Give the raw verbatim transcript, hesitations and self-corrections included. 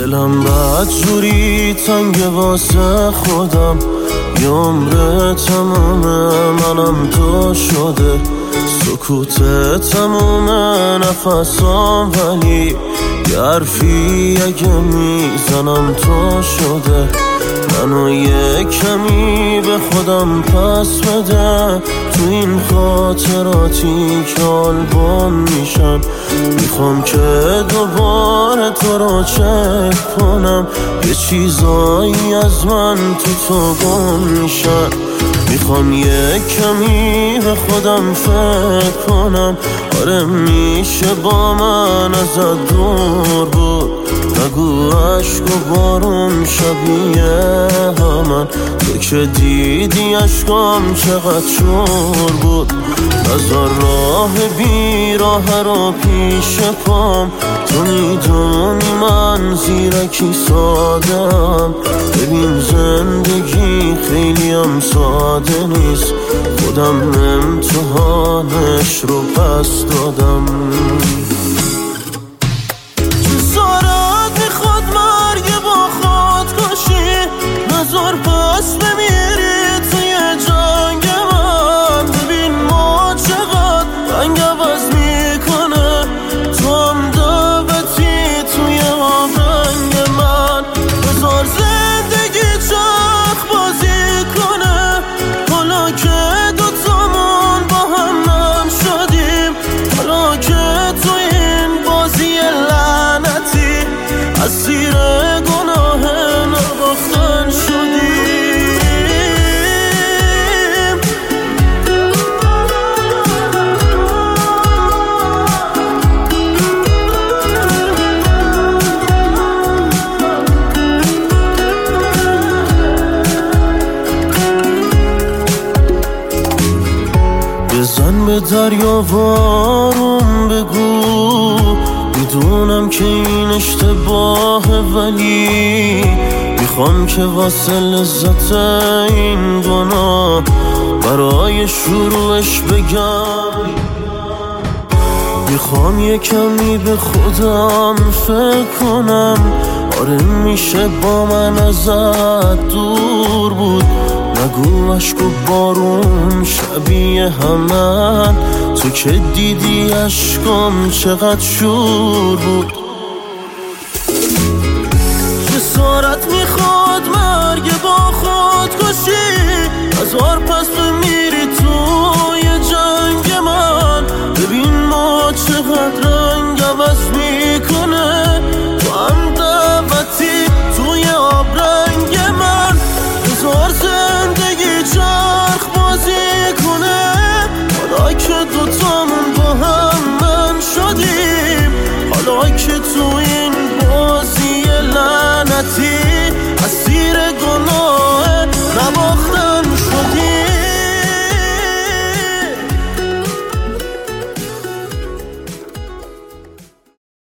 دلم بد جوری تنگ واسه خودم، یه عمر تمومه منم تو شده، سکوت تمومه نفسام ولی یه حرفی اگه میزنم تو شده. منو یه کمی به خودم پس بده، تو این خاطراتی که آلبوم میشن. میخوام که دوباره تو رو چک کنم، یه چیزایی از من تو تو گم میشن. میخوام یه کمی به خودم فکر کنم، آره میشه با من ازت دور بود. نگو عشق و بارون شبیه همن، تو که دیدی عشقام چقدر شور بود. نزار راه بیراه رو پیش پام، تو میدونی من زیرکی سادم. ببین زندگی خیلی هم ساده نیست، خودم امتحانش رو پس دادم. نزار پس بمیری توی جنگ من، ببین ما چقدر رنگ عوض میکنه. تو هم دعوتی توی آهنگ من، نزار زندگی چرخ بازی کنه. حالا که دوتامون با هم نم شدیم، حالا که تو این بازی لعنتی اسیر گناه نباختن شدیم. بزن به دریا وارم بگو، میدونم که این اشتباهه ولی میخوام که واسه لذت این گناه برای شروعش بگم. میخوام یه کمی به خودم فکر کنم، آره میشه با من ازت دور بود. نگو عشق و بارون شبیه همن، تو که دیدی عشقم چقدر شور بود. جسارت میخواد مرگ با خودکشی، نزار پس بمیری توی جنگ من. ببین ما چقدر رنگ عوض میکنه، تو هم دعوتی توی آب رنگ من. نزار زندگی چرخ بازی کنه، حالا که دوتامون با هم